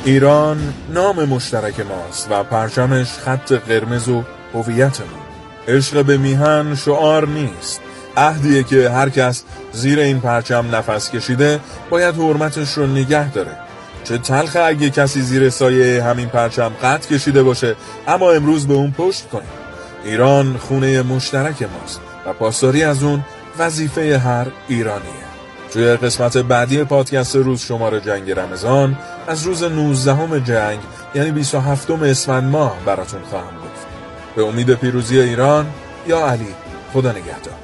ایران نام مشترک ماست و پرچمش خط قرمز و هویتمون. عشق به میهن شعار نیست، عهدیه که هر کس زیر این پرچم نفس کشیده باید حرمتش رو نگه داره. چه تلخ اگه کسی زیر سایه همین پرچم قد کشیده باشه اما امروز به اون پشت کنه. ایران خونه مشترک ماست و پاسداری از اون وظیفه هر ایرانیه. توی قسمت بعدی پادکست روز شماره جنگ رمضان از روز 19 جنگ یعنی 27 اسفند ماه براتون خواهم گفت. به امید پیروزی ایران. یا علی، خدا نگهدار.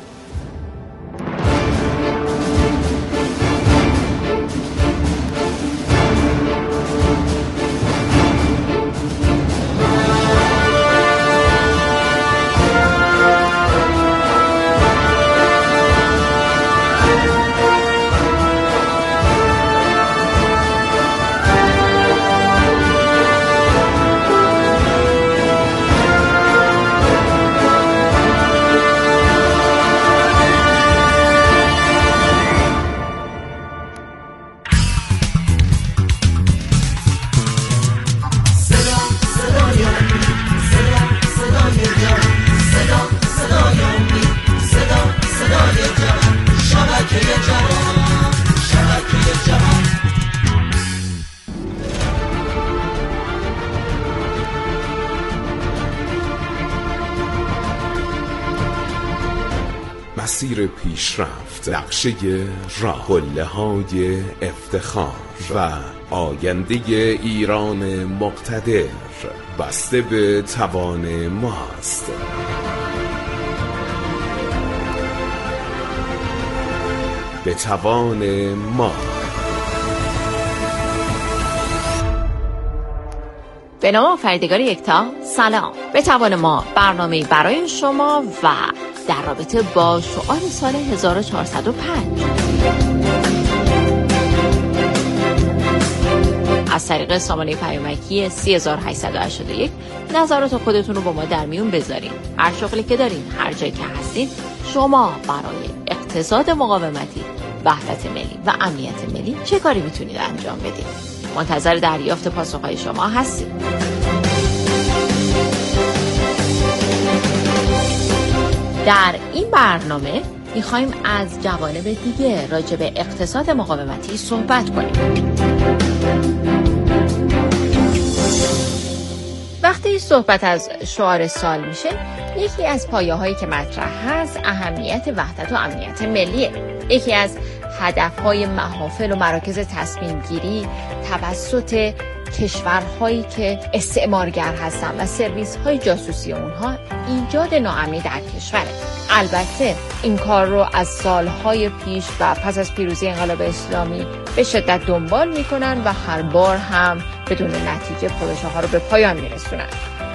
مسیر پیشرفت، نقشه راه‌الهای افتخار و آینده ایران مقتدر بسته به توان ماست. به توان ما. به نام آفریدگار یکتا، سلام. به توان ما برنامه‌ای برای شما و در رابطه با شعار سال 1405 از طریق سامانه پیامکی 3881 نظرات خودتون رو با ما در میون بذارین. هر شغلی که دارین، هر جایی که هستین، شما برای اقتصاد مقاومتی، وحدت ملی و امنیت ملی چه کاری میتونید انجام بدید؟ منتظر دریافت پاسخهای شما هستیم. در این برنامه میخوایم از جوانب دیگه راجع به اقتصاد مقاومتی صحبت کنیم. وقتی صحبت از شعار سال میشه، یکی از پایه‌هایی که مطرح هست اهمیت وحدت و امنیت ملیه. یکی از هدفهای محافل و مراکز تصمیم گیری توسط کشورهایی که استعمارگر هستن و سرویس های جاسوسی اونها ایجاد ناامنی در کشوره. البته این کار رو از سالهای پیش و پس از پیروزی انقلاب اسلامی به شدت دنبال میکنن و هر بار هم بدون نتیجه پروژه ها رو به پایان میرسونن.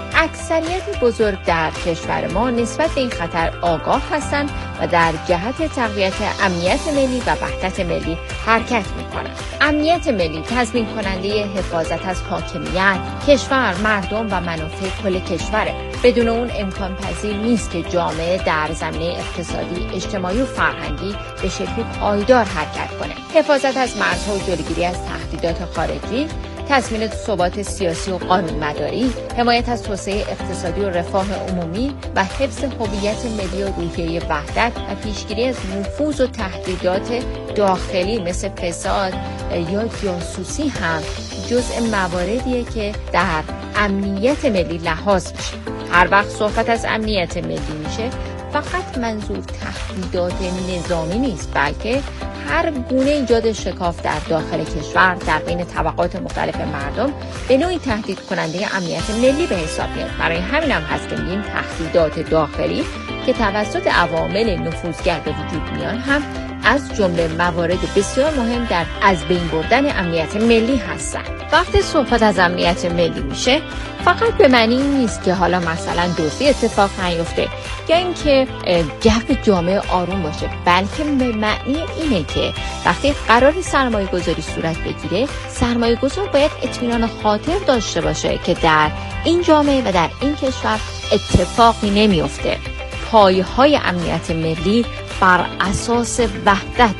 اکثریت بزرگ در کشور ما نسبت به این خطر آگاه هستند و در جهت تقویت امنیت ملی و وحدت ملی حرکت میکنند. امنیت ملی تضمین کننده حفاظت از حاکمیت، کشور، مردم و منافع کل کشوره. بدون اون امکان پذیر نیست که جامعه در زمینه اقتصادی، اجتماعی و فرهنگی به شکلی پایدار حرکت کنه. حفاظت از مرزها و جلوگیری از تهدیدات خارجی، تضمین ثبات سیاسی و قانونمداری، حمایت از توسعه اقتصادی و رفاه عمومی و حفظ هویت ملی و روحیه وحدت و پیشگیری از نفوذ و تهدیدات داخلی مثل فساد یا جاسوسی هم جزء مواردیه که در امنیت ملی لحاظ میشه. هر وقت صحبت از امنیت ملی میشه، فقط منظور تهدیدات نظامی نیست، بلکه هر گونه ایجاد شکاف در داخل کشور در بین طبقات مختلف مردم به نوعی تهدید کننده امنیت ملی به حساب میاد. برای همین هم هست که میگیم تهدیدات داخلی که توسط عوامل نفوذگر به وجود میان هم از جمله موارد بسیار مهم در از بین بردن امنیت ملی هستند. وقتی صحبت از امنیت ملی میشه، فقط به معنی نیست که حالا مثلا دزدی اتفاق نیفته یا اینکه جو جامعه آروم باشه، بلکه به معنی اینه که وقتی قرار سرمایه گذاری صورت بگیره، سرمایه گذار باید اطمینان خاطر داشته باشه که در این جامعه و در این کشور اتفاقی نمیفته. پایه‌های امنیت ملی بر اساس وحدت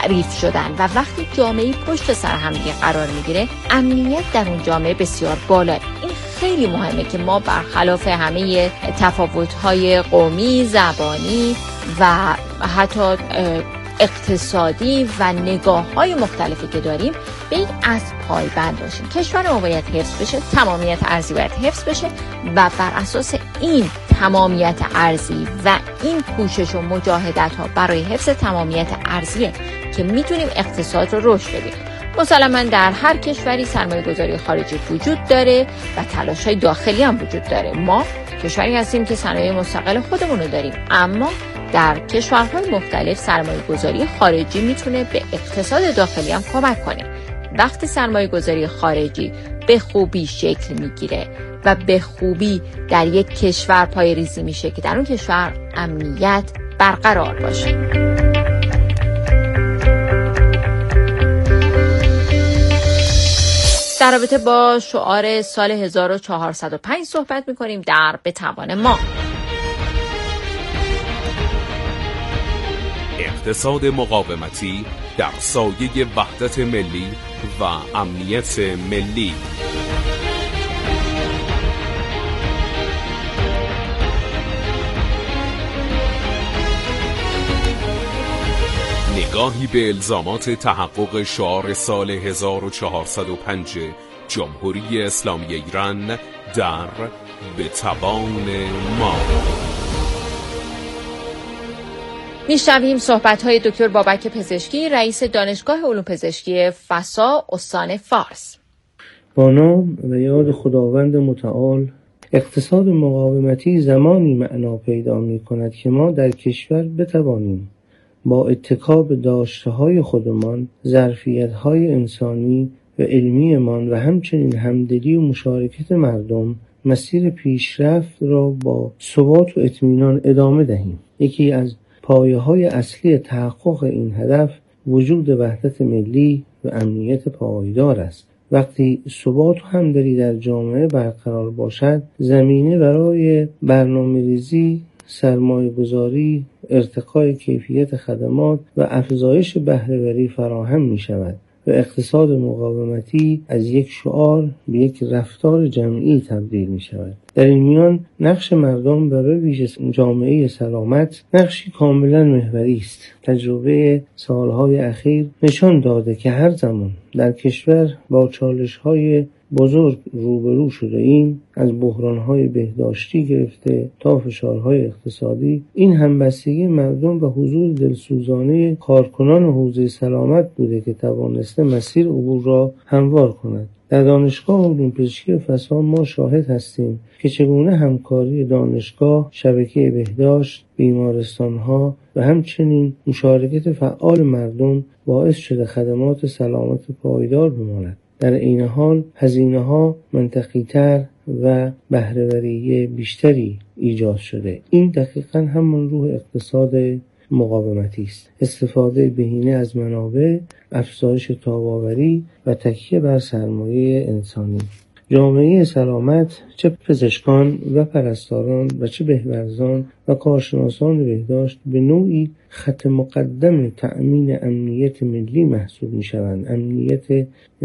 تعریف شدن و وقتی جامعه پشت سر هم دیگه قرار میگیره، امنیت در اون جامعه بسیار بالا. این خیلی مهمه که ما برخلاف همه تفاوت‌های قومی، زبانی و حتی اقتصادی و نگاه‌های مختلفی که داریم به این اصل پایبند باشیم. کشور ما باید حفظ بشه، تمامیت ارضی باید حفظ بشه و بر اساس این تمامیت ارضی و این کوشش و مجاهدت‌ها برای حفظ تمامیت ارضیه که میتونیم اقتصاد رو رشد بدیم. مسلماً در هر کشوری سرمایه‌گذاری خارجی وجود داره و تلاش‌های داخلی هم وجود داره. ما کشوری هستیم که صنایع مستقل خودمون رو داریم، اما در کشورهای مختلف سرمایه‌گذاری خارجی میتونه به اقتصاد داخلی هم کمک کنه. وقتی سرمایه‌گذاری خارجی به خوبی شکل میگیره و به خوبی در یک کشور پایه‌ریزی میشه که در اون کشور امنیت برقرار باشه. در رابطه با شعار سال 1405 صحبت میکنیم در به توان ما. اقتصاد مقاومتی در سایه وحدت ملی و امنیت ملی. نگاهی به الزامات تحقق شعار سال 1405 جمهوری اسلامی ایران در به توان ما. میشنویم صحبت‌های دکتر بابک پزشکی، رئیس دانشگاه علوم پزشکی فسا استان فارس. با نام و یاد خداوند متعال، اقتصاد مقاومتی زمانی معنا پیدا می‌کند که ما در کشور بتوانیم با اتکا به داشته‌های خودمان، ظرفیت‌های انسانی و علمیمان و همچنین همدلی و مشارکت مردم مسیر پیشرفت را با ثبات و اطمینان ادامه دهیم. یکی از پایه‌های اصلی تحقق این هدف وجود وحدت ملی و امنیت پایدار است. وقتی ثبات و همدلی در جامعه برقرار باشد، زمینه برای برنامه‌ریزی، سرمایه‌گذاری، ارتقای کیفیت خدمات و افزایش بهره‌وری فراهم می‌شود و اقتصاد مقاومتی از یک شعار به یک رفتار جمعی تبدیل می‌شود. در این میان نقش مردم و به ویژه جامعه سلامت نقشی کاملا محوری است. تجربه سالهای اخیر نشان داده که هر زمان در کشور با چالش‌های بزرگ روبرو شده ایم، از بحران‌های بهداشتی گرفته تا فشارهای اقتصادی، این همبستگی مردم و حضور دلسوزانه کارکنان حوزه سلامت بوده که توانسته مسیر عبور را هموار کند. در دانشگاه علوم پزشکی فسا ما شاهد هستیم که چگونه همکاری دانشگاه، شبکه بهداشت، بیمارستان‌ها و همچنین مشارکت فعال مردم باعث شده خدمات سلامت پایدار بماند. در این حال هزینه‌ها منطقی‌تر و بهره‌وری بیشتری ایجاد شده. این دقیقاً همان روح اقتصاد مقاومتی است. استفاده بهینه از منابع، افزایش تاب‌آوری و تکیه بر سرمایه انسانی. جامعه سلامت، چه پزشکان و پرستاران و چه بهورزان و کارشناسان بهداشت، به نوعی خط مقدم تأمین امنیت ملی محسوب می‌شوند. امنیت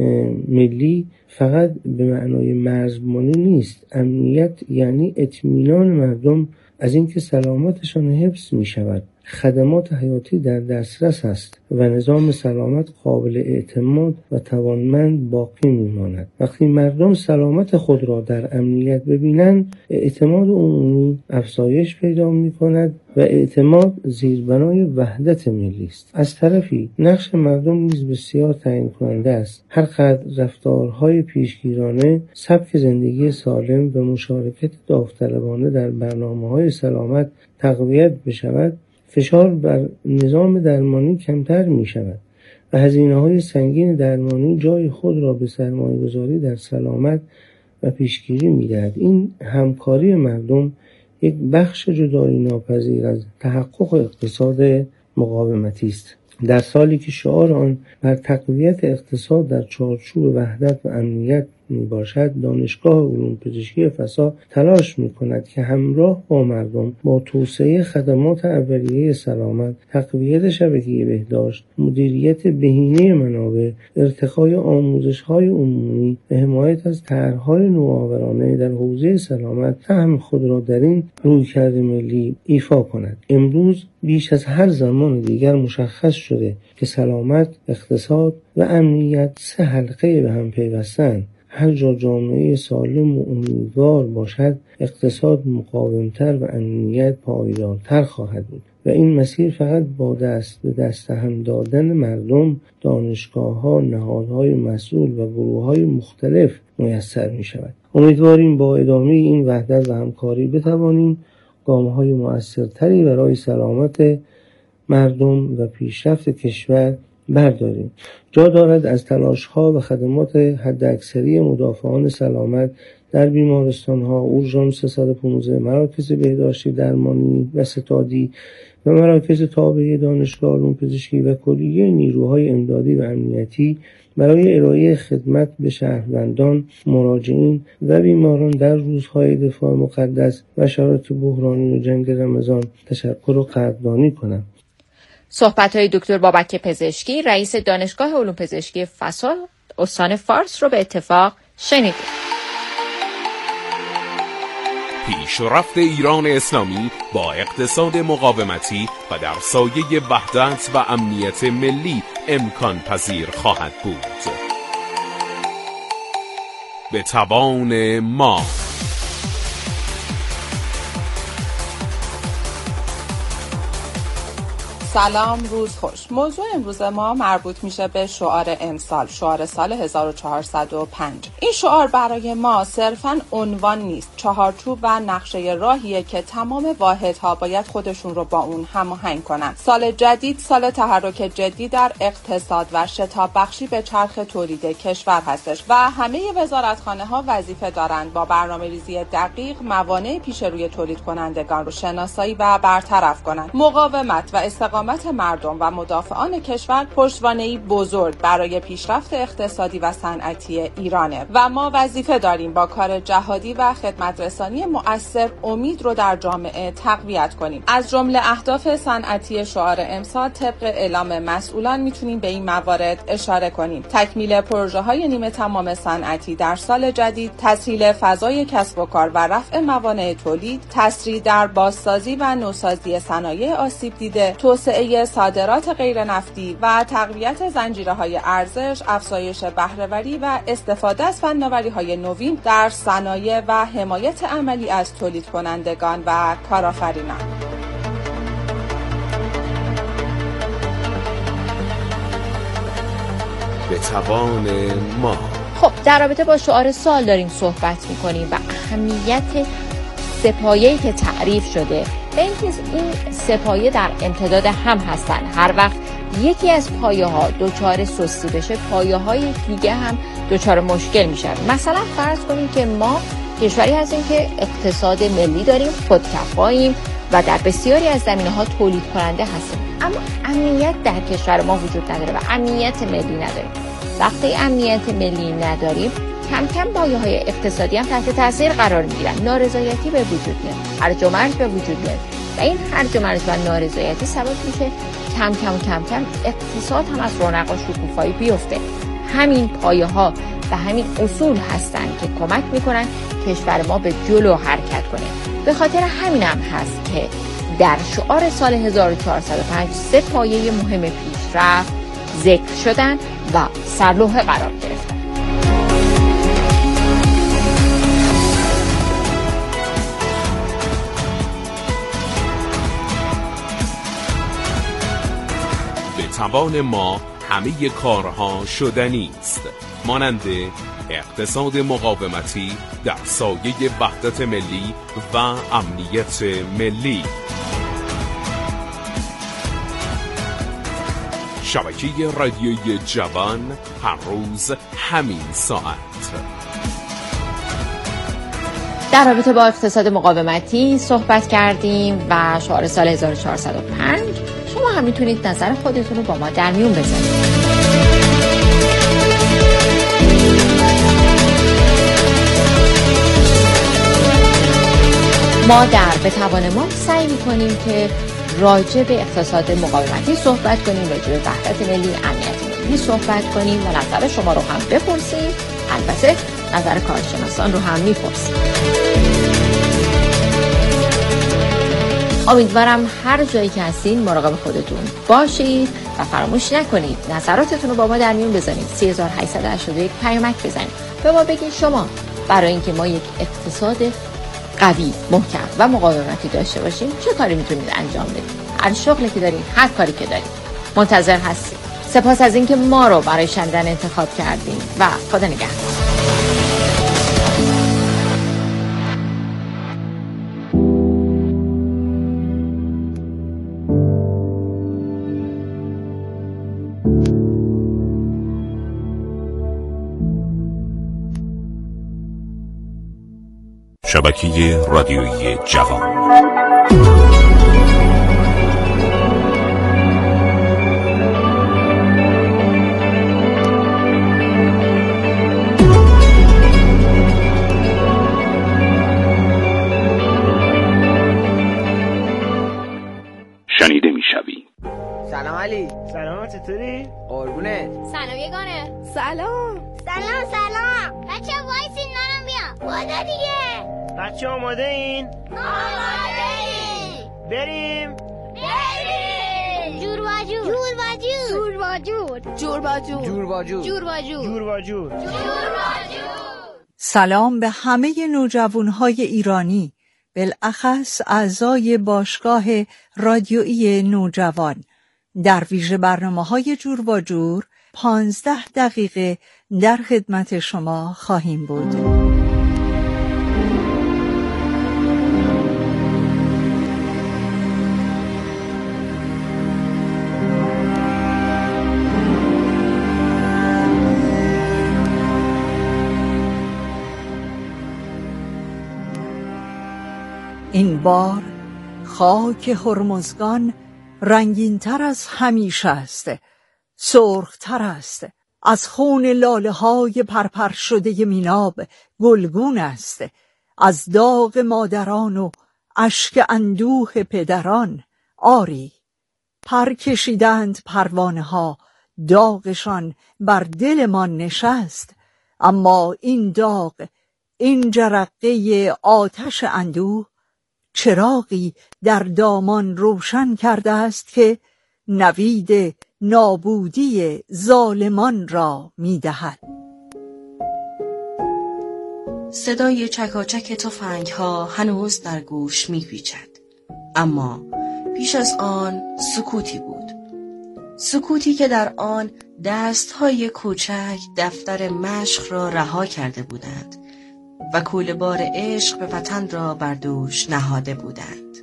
ملی فقط به معنای مرزبانی نیست. امنیت یعنی اطمینان مردم از اینکه سلامتشان حفظ می‌شود، خدمات حیاتی در دسترس است و نظام سلامت قابل اعتماد و توانمند باقی می‌ماند. وقتی مردم سلامت خود را در امنیت ببینند، اعتماد عمومی افزایش پیدا می‌کند و اعتماد زیربنای وحدت ملی است. از طرفی نقش مردم نیز بسیار تعیین کننده است. هر قدر رفتارهای پیشگیرانه، سبک زندگی سالم و مشارکت داوطلبانه در برنامه‌های سلامت تقویت بشود، فشار بر نظام درمانی کمتر می شود و هزینه‌های سنگین درمانی جای خود را به سرمایه‌گذاری در سلامت و پیشگیری می دهد. این همکاری مردم یک بخش جدایی ناپذیر از تحقق اقتصاد مقاومتی است. در سالی که شعار آن بر تقویت اقتصاد در چارچوب وحدت و امنیت میباشد، دانشگاه علوم پزشکی فسا تلاش میکند که همراه با مردم با توسعه خدمات اولیه سلامت، تقویت شبکه بهداشت، مدیریت بهینه منابع، ارتقای آموزش‌های عمومی و حمایت از طرح‌های نوآورانه در حوزه سلامت سهم خود را در این رویکرد ملی ایفا کند. امروز بیش از هر زمان دیگر مشخص شده که سلامت، اقتصاد و امنیت سه حلقه به هم پیوستند. هر جا جامعه سالم و امیدوار باشد، اقتصاد مقاومتر و امنیت پایدارتر خواهد بود و این مسیر فقط با دست به دست هم دادن مردم، دانشگاه‌ها، نهادهای مسئول و گروه‌های مختلف میسر می شود. امیدواریم با ادامه این وحدت و همکاری بتوانیم گام‌های مؤثرتری برای سلامت مردم و پیشرفت کشور برداریم. جا دارد از تلاش‌ها و خدمات حداکثری مدافعان سلامت در بیمارستان‌ها، اورژانس 315، مراکز بهداشتی درمانی و ستادی و مراکز تابع دانشگاه علوم پزشکی و کلیه نیروهای امدادی و امنیتی برای ارائه خدمت به شهروندان، مراجعین و بیماران در روزهای دفاع مقدس و شرایط بحرانی و جنگ رمضان تشکر و قدردانی کنم. صحبت‌های دکتر بابک پزشکی، رئیس دانشگاه علوم پزشکی فسا استان فارس رو به اتفاق شنیدید. پیشرفت ایران اسلامی با اقتصاد مقاومتی و در سایه وحدت و امنیت ملی امکان پذیر خواهد بود. به توان ما. سلام، روز خوش. موضوع امروز ما مربوط میشه به شعار امسال، شعار سال 1405. این شعار برای ما صرفاً عنوان نیست، چهارچوب و نقشه راهیه که تمام واحدها باید خودشون رو با اون هماهنگ کنن. سال جدید سال تحرک جدی در اقتصاد و شتاب بخشی به چرخ تولید کشور هستش و همه وزارتخانه‌ها وظیفه دارن با برنامه‌ریزی دقیق موانع پیش روی تولید کنندگان رو شناسایی و برطرف کنن. مقاومت و استقامت مردم و مدافعان کشور پشتوانه‌ای بزرگ برای پیشرفت اقتصادی و صنعتی ایرانه و ما وظیفه داریم با کار جهادی و خدمت رسانی مؤثر امید رو در جامعه تقویت کنیم. از جمله اهداف صنعتی شعار امسال طبق اعلام مسئولان میتونیم به این موارد اشاره کنیم: تکمیل پروژه‌های نیمه تمام صنعتی در سال جدید، تسهیل فضای کسب و کار و رفع موانع تولید، تسریع در بازسازی و نوسازی صنایع آسیب دیده، توسعه صادرات غیر نفتی و تقویت زنجیره‌های ارزش، افزایش بهره‌وری و استفاده از فناوری‌های نوین در صنایع و حمایت عملی از تولید کنندگان و کارآفرینان. به توان ما. خب در رابطه با شعار سال داریم صحبت می‌کنیم و اهمیت سپایه‌ای که تعریف شده. این سپایه در امتداد هم هستن. هر وقت یکی از پایه ها دچار سستی بشه، پایه های دیگه هم دچار مشکل میشن. مثلا فرض کنیم که ما کشوری هستیم که اقتصاد ملی داریم، خودکفاییم و در بسیاری از زمینه‌ها تولید کننده هستیم، اما امنیت در کشور ما وجود نداره و امنیت ملی نداریم. وقتی امنیت ملی نداریم، کم کم پایه‌های اقتصادی هم تحت تاثیر قرار می‌گیرن. نارضایتی به وجود میاد، هرج و مرج به وجود میاد و این هرج و مرج و نارضایتی سبب میشه کم کم اقتصاد هم از رونق و شکوفایی بیفته. همین پایه‌ها و همین اصول هستن که کمک میکنن کشور ما به جلو حرکت کنه. به خاطر همین هم هست که در شعار سال 1405 سه پایه مهم پیشرفت ذکر شدن و سرلوحه قرار گرفتن. به توان ما همه کارها شدنی است، مانند اقتصاد مقاومتی در سایه وحدت ملی و امنیت ملی. شبکه رادیویی جوان هر روز همین ساعت. در رابطه با اقتصاد مقاومتی صحبت کردیم و شعار سال 1405. شما هم میتونید نظر خودتون رو با ما در میون بذارید. ما در به توان ما سعی می‌کنیم که راجع به اقتصاد مقاومتی صحبت کنیم، راجع به وحدت ملی، امنیت ملی صحبت کنیم و نظر شما رو هم بپرسیم. البته نظر کارشناسان رو هم می‌پرسیم. امیدوارم هر جایی که هستین مراقب خودتون باشید و فراموش نکنید نظراتتون رو با ما در میون بذارید. 3881 پیامک بزنید به ما بگید شما برای اینکه ما یک اقتصاد قوی، محکم و مقاومتی داشته باشیم چه کاری میتونید انجام بدید. هر شغلی که دارین، هر کاری که دارین، منتظر هستیم. سپاس از اینکه ما رو برای شنیدن انتخاب کردین و خدا نگهدار. شبکه رادیویی جوان. شنیده میشوی. سلام علی. سلام، چطوری؟ قربونت. سلام یگانه. سلام. بچه وایسین منم بیام. خدا دیگه. بچه آماده این؟ آماده این. بریم. جور با جور. سلام به همه نوجوانهای ایرانی، بالاخص اعضای باشگاه رادیویی نوجوان. در ویژه برنامه‌های جور با جور 15 دقیقه در خدمت شما خواهیم بود. این بار خاک هرمزگان رنگین‌تر از همیشه است، سرخ‌تر است، از خون لاله‌های پرپر شده میناب گلگون است، از داغ مادران و اشک اندوه پدران. آری، پر کشیدند پروانه‌ها، داغشان بر دلمان نشست، اما این داغ، این جرقه آتش اندوه، چراغی در دامان روشن کرده است که نوید نابودی ظالمان را می‌دهد. صدای چکاچک تفنگ‌ها هنوز در گوش می‌پیچد، اما پیش از آن سکوتی بود، سکوتی که در آن دست‌های کوچک دفتر مشق را رها کرده بودند و کوله‌بار عشق به وطن را بر دوش نهاده بودند.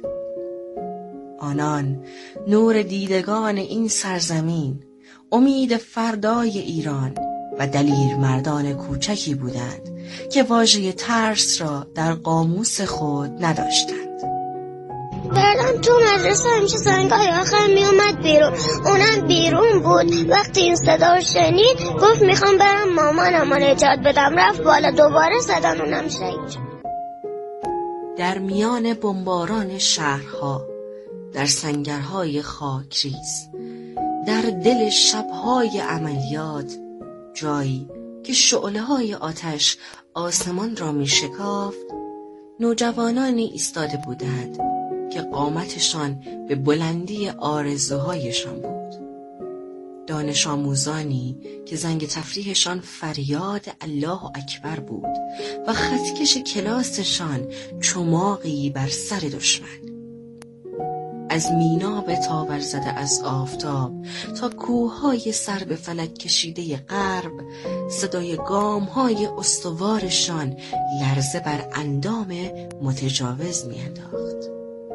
آنان نور دیدگان این سرزمین، امید فردای ایران و دلیر مردان کوچکی بودند که واژه ترس را در قاموس خود نداشتند. بردم تو مدرسه همیشه زنگای آخر می اومد بیرون، اونم بیرون بود. وقتی این صدا رو شنید گفت میخوام برم مامانم رو نجات بدم، رفت بالا، دوباره زدن، اونم شهید شد. در میان بمباران شهرها، در سنگرهای خاکریز، در دل شبهای عملیات، جایی که شعله‌های آتش آسمان را می شکافت، نوجوانانی ایستاده بودند که قامتشان به بلندی آرزوهایشان بود. دانش آموزانی که زنگ تفریحشان فریاد الله اکبر بود و خطکش کلاسشان چماقی بر سر دشمن. از میناب تاور زده از آفتاب تا کوههای سر به فلک کشیده غرب، صدای گامهای استوارشان لرزه بر اندام متجاوز میانداخت.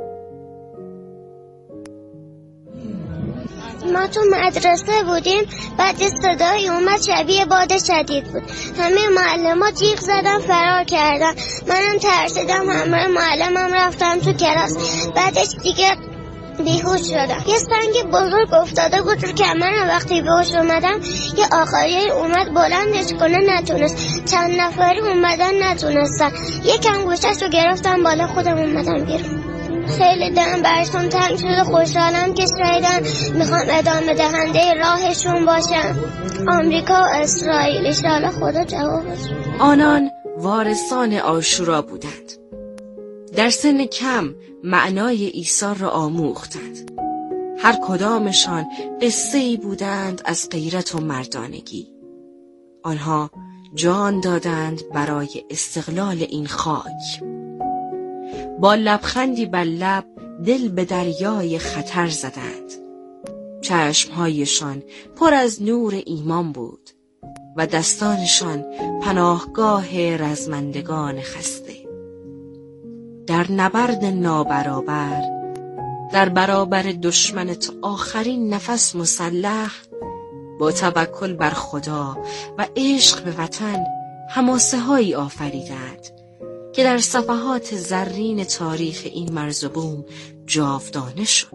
ما تو مدرسه بودیم، بعد صدای اومد شبیه باد شدید بود، همه معلم‌ها جیغ زدن فرار کردن، منم ترسیدم، همراه معلمم رفتم تو کلاس. بعدش دیگه بیهوش شدم. یه سنگ بزرگ افتاده بود رو کمرم. وقتی به هوش اومدم یه آقایی اومد بلندش کنه، نتونست. چند نفری اومدن نتونستن. یکم گوشش رو گرفتم بالا، خودم اومدم بیرون. خیلی دلم برشون تنگ شده. خوشحالم که شایدن میخوام ادامه دهنده راهشون باشم. آمریکا و اسرائیل. انشاءالله خدا جوابش. آنان وارثان عاشورا بودند. در سن کم معنای عیسی را آموختند. هر کدامشان قصه‌ای بودند از غیرت و مردانگی. آنها جان دادند برای استقلال این خاک. با لبخندی بر لب دل به دریای خطر زدند. چشمهایشان پر از نور ایمان بود و دستانشان پناهگاه رزمندگان خسته. در نبرد نابرابر، در برابر دشمن تا آخرین نفس مسلح، با توکل بر خدا و عشق به وطن حماسه هایی آفریدند که در صفحات زرین تاریخ این مرز و بوم جاودانه شد.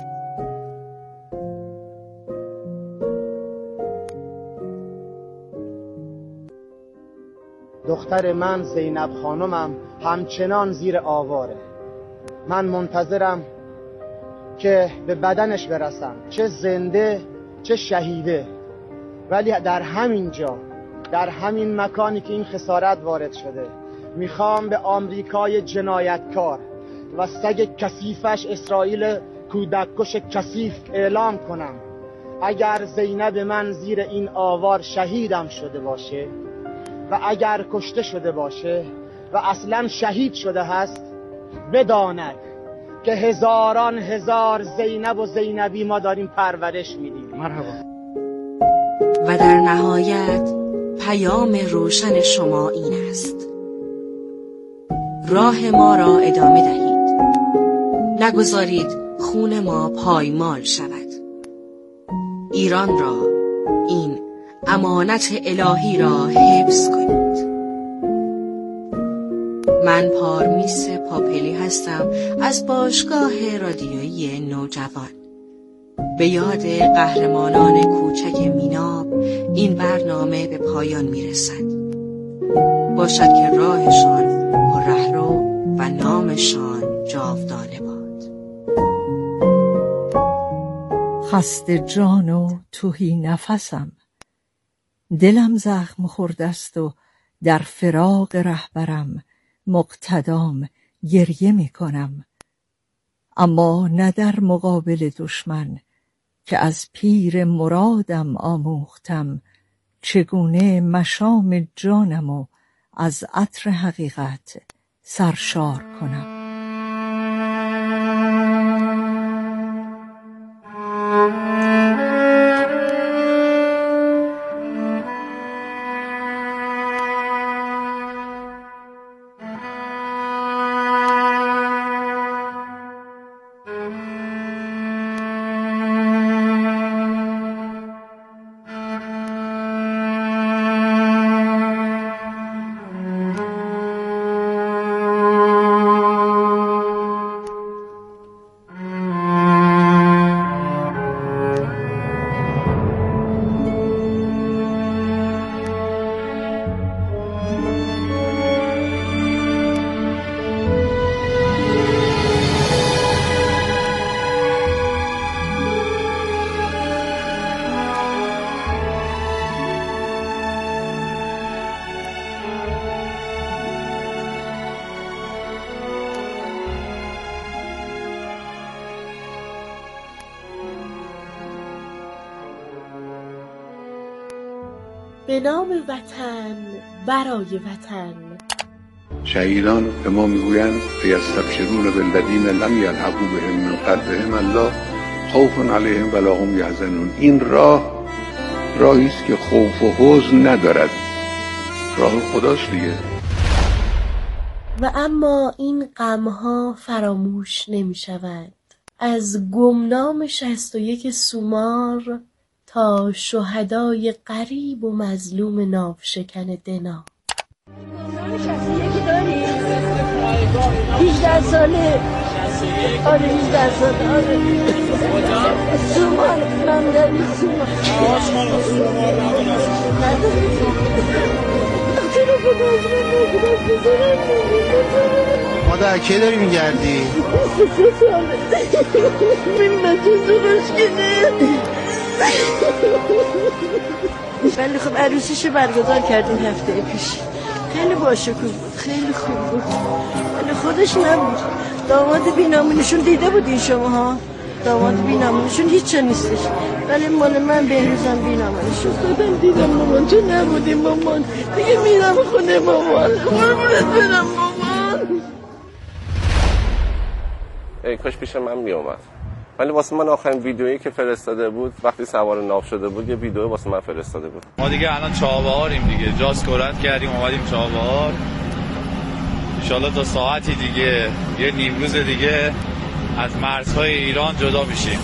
دختر من زینب خانمم همچنان زیر آواره. من منتظرم که به بدنش برسم، چه زنده چه شهیده. ولی در همین جا، در همین مکانی که این خسارت وارد شده، میخوام به آمریکای جنایتکار و سگ کثیفش اسرائیل کودککش کثیف اعلام کنم اگر زینب من زیر این آوار شهیدم شده باشه و اگر کشته شده باشه و اصلا شهید شده هست، بداند که هزاران هزار زینب و زینبی ما داریم پرورش میدیم. مرحبا. و در نهایت پیام روشن شما این است: راه ما را ادامه دهید. نگذارید خون ما پایمال شود. ایران را، این امانت الهی را حفظ کنید. من پارمیس پاپلی هستم از باشگاه رادیویی نوجوان. به یاد قهرمانان کوچک میناب این برنامه به پایان میرسد. باشد که راهشان پر رهرو و نامشان جاودانه باد. خسته جان و تهی نفسم، دلم زخم خورده است و در فراق رهبرم مقتدام گریه می کنم. اما نه در مقابل دشمن که از پیر مرادم آموختم چگونه مشام جانم و از عطر حقیقت سرشار کنم. به نام وطن، برای وطن. شهیدان به ما میگویند یستبشرون بالذین لم یلحقوا بهم من خلفهم الله خوف علیهم ولا هم یحزنون. این راهی است که خوف و حزن ندارد، راه خداست دیگه. و اما این غمها فراموش نمی شود. از گمنام 61 سومار تا شهدای غریب و مظلوم ناوشکن دنا. 18 ساله آره 18 آره سومار من دارم سومار مادر کی داری میگردی؟ من تو درست کنه ولی خب عروسیشو برگزار کردیم هفته پیش خیلی باشکوه بود خیلی خوب بود ولی خودش نبود داماد بینامونشون دیده بودین شما ها داماد بینامونشون هیچ نیستش ولی مال من بهروزم بینامونشون دادم دیدم مامان تو نبودی مامان دیگه میرم خونه مامان قربونت برم مامان ای کاش پیش من میومد ولی واسه من آخرین ویدیویی که فرستاده بود وقتی سوار ناو شده بود یه ویدیو واسه من فرستاده بود. ما دیگه الان چابهاریم دیگه جاز کرد کردیم اومدیم چابهار ان شاءالله تا ساعتی دیگه یه نیم روز دیگه از مرزهای ایران جدا میشیم.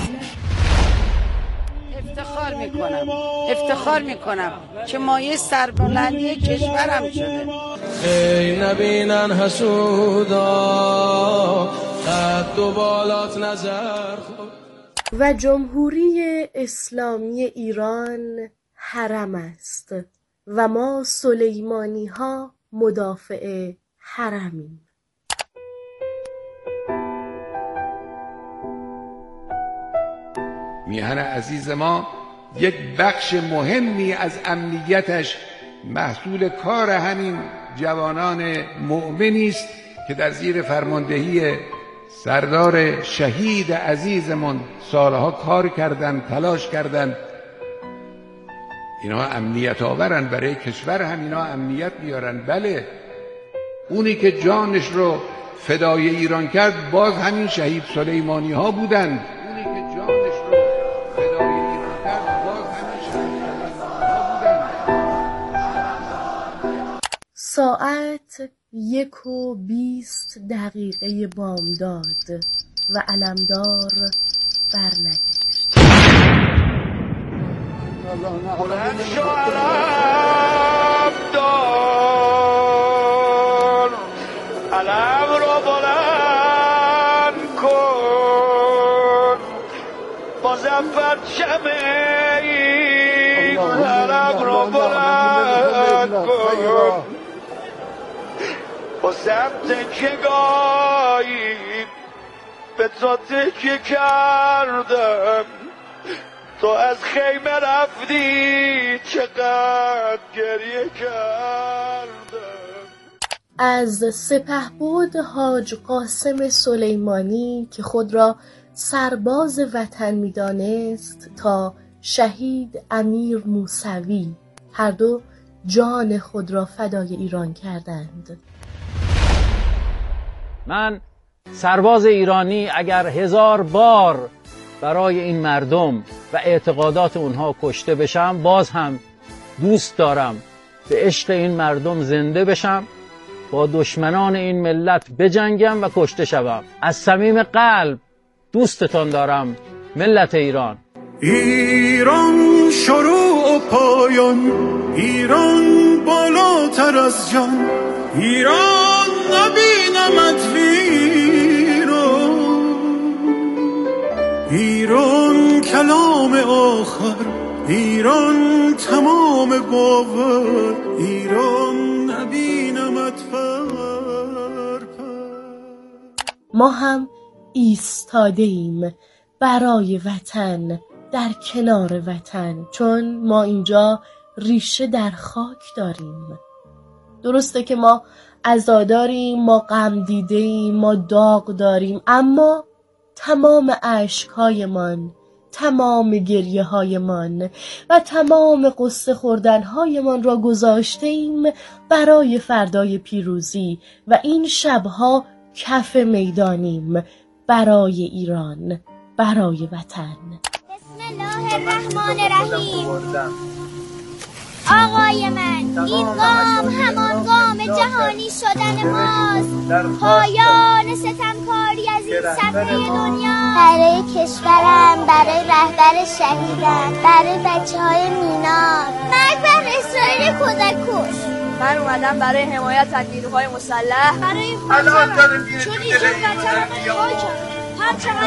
افتخار میکنم که مایه سربلندی کشورم شده. ای نبینن حسودا قد و بالات نظر و جمهوری اسلامی ایران حرم است و ما سلیمانی ها مدافع حرمیم. میهن عزیز ما یک بخش مهمی از امنیتش محصول کار همین جوانان مؤمنی است که در زیر فرماندهی سردار شهید عزیزمون سالها کار کردن تلاش کردن. اینا امنیت آورن برای کشور هم اینا امنیت بیارن. بله اونی که جانش رو فدای ایران کرد باز همین شهید سلیمانی ها بودند. اونی که جانش رو فدای ایران کرد باز همین شهید سلیمانی ها بودند. ساعت 1:20 بامداد و علمدار برنگشت. بلند شو علمدار علم رو بلند کن بازم پرچم این علم رو بلند کن با سمت که گاهی به تو تکیه کردم تو از خیمه رفتی چقدر گریه کردم. از سپهبد حاج قاسم سلیمانی که خود را سرباز وطن می‌دانست تا شهید امیر موسوی هر دو جان خود را فدای ایران کردند. من سرباز ایرانی اگر 1000 بار برای این مردم و اعتقادات اونها کشته بشم باز هم دوست دارم به عشق این مردم زنده بشم با دشمنان این ملت بجنگم و کشته شوم. از صمیم قلب دوستتان دارم ملت ایران. ایران شروع و پایان ایران بالاتر از جان ایران نبینمت ویران ایران کلام آخر ایران تمام باور ایران نبینمت پر. ما هم ایستاده ایم برای وطن در کنار وطن چون ما اینجا ریشه در خاک داریم. درسته که ما عزا داریم، ما غم دیده‌ایم، ما داغ داریم، اما تمام اشک‌هایمان، تمام گریه‌هایمان و تمام قصه خوردن‌هایمان را گذاشته‌ایم برای فردای پیروزی و این شب‌ها کف میدانیم برای ایران، برای وطن. بسم الله الرحمن الرحیم. آقای من این قام همان قام جهانی شدن ماست، پایان ستمکاری از این صفحه دنیا. برای کشورم، برای رهبر شهیدم، برای بچه‌های مینا، مرگ بر اسرائیل کودک‌کش. من اومدم برای حمایت از نیروهای مسلح، برای وطنم چون اینجا وطنم خاکم. چقدر